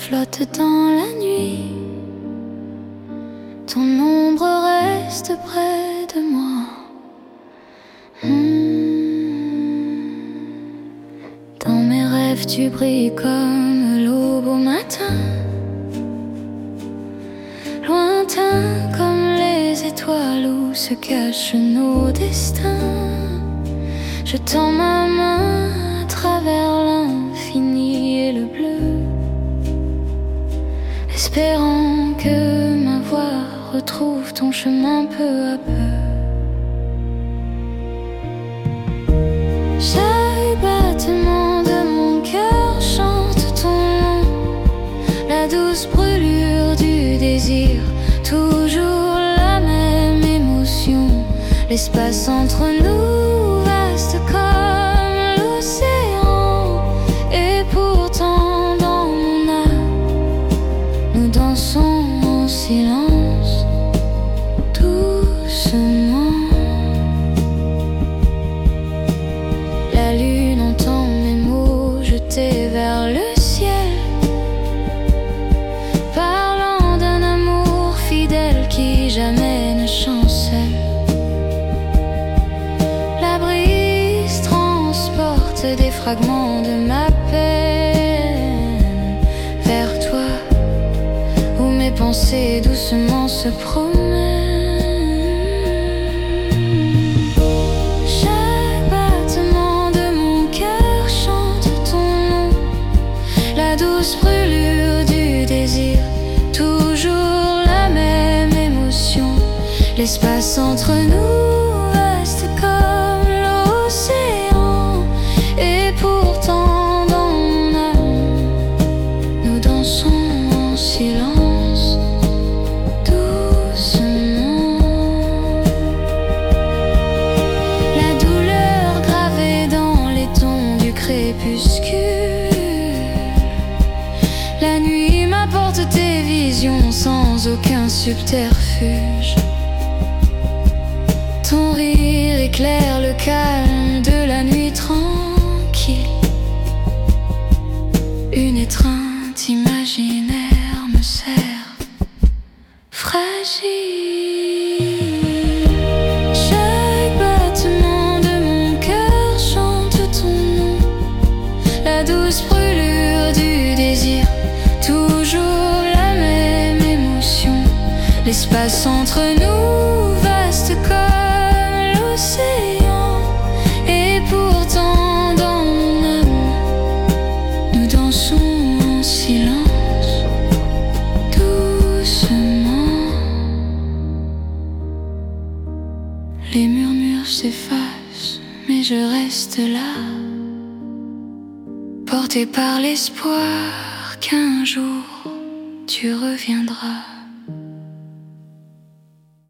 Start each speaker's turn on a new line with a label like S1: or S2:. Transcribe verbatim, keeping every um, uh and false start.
S1: flotte dans la nuit. Ton ombre reste près de moi. Hmm. Dans mes rêves tu brilles comme l'aube au matin, lointain comme les étoiles où se cachent nos destins. Je tends ma main à travers l'infini et le bleu, espérant que ma voix retrouve ton chemin peu à peu. Chaque battement de mon cœur chante ton nom, la douce brûlure du désir, toujours la même émotion. L'espace entre nous, vaste comme l'océan, et pourtant dans mon âme, nous dansons en silence, doucement. La lune entend mes mots jetés vers le ciel, parlant d'un amour fidèle qui jamais ne chancelle. La brise transporte des fragments de ma peine vers toi, où mes pensées doucement se promènent. Chaque battement de mon cœur chante ton nom, la douce brûlure du désir, toujours la même émotion. L'espace entre nous, vaste comme l'océan, et pourtant dans mon âme, nous dansons en silence, doucement. La douleur gravée dans les tons du crépuscule, la nuit m'apporte tes visions sans aucun subterfuge. Ton rire éclaire le calme de la nuit tranquille. Une étreinte imaginaire me serre fragile. Chaque battement de mon cœur chante ton nom, la douce brûlure du désir, toujours la même émotion. L'espace entre nous, vaste comme l'océan, et pourtant dans mon âme, nous dansons en silence, doucement. Les murmures s'effacent, mais je reste là, porté par l'espoir qu'un jour tu reviendras.